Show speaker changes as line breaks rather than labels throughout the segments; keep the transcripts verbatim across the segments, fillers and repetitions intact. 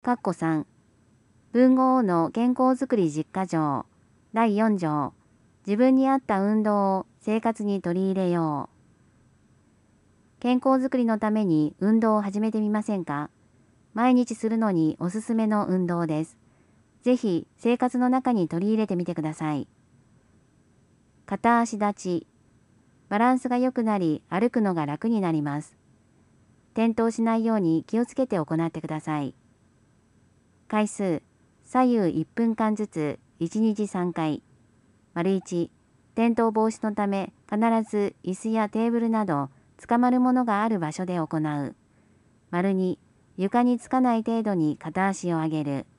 かっこさん、文豪の健康づくり実家条だいよん条、自分に合った運動を生活に取り入れよう。健康づくりのために運動を始めてみませんか？毎日するのにおすすめの運動です。ぜひ生活の中に取り入れてみてください。片足立ち。バランスが良くなり歩くのが楽になります。転倒しないように気をつけて行ってください。回数、左右いっぷんかんずついちにちさんかい。丸いち、転倒防止のため必ず椅子やテーブルなど捕まるものがある場所で行う。丸に、床につかない程度に片足を上げる。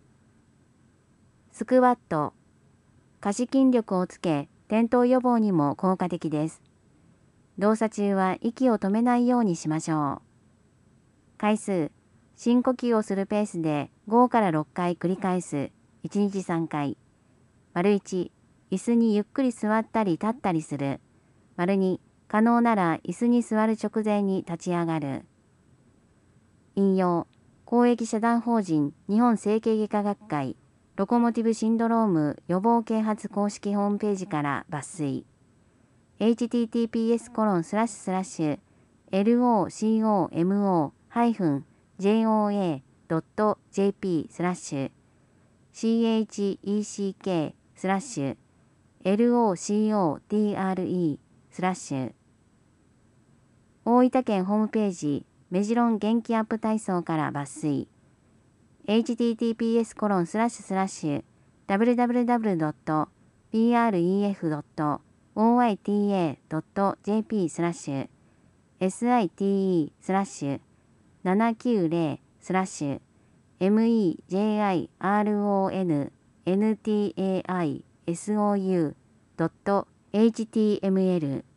スクワット。下肢筋力をつけ、転倒予防にも効果的です。動作中は息を止めないようにしましょう。回数、深呼吸をするペースでごからろっかい繰り返す。いちにちさんかい。丸いち、椅子にゆっくり座ったり立ったりする。丸に、可能なら椅子に座る直前に立ち上がる。引用、公益社団法人日本整形外科学会ロコモティブシンドローム予防啓発公式ホームページから抜粋。エイチティーティーピーエスコロンスラッシュスラッシュエルオーシーオーエムオーハイフンジェイオーエードットジェーピースラッシュシーエイチイーシーケースラッシュエルオーシーオーティーアールイースラッシュ大分県ホームページメジロン元気アップ体操から抜粋。エイチティーティーピーエスコロンスラッシュスラッシュダブリュダブリュダブリュドットビーアールイーエフドットオーアイティーエードットジェーピースラッシュエスアイティーイースラッシュななきゅうゼロスラッシュエムイージェイアイアールオーエヌエヌティーエーアイエスオーユードットエイチティーエムエル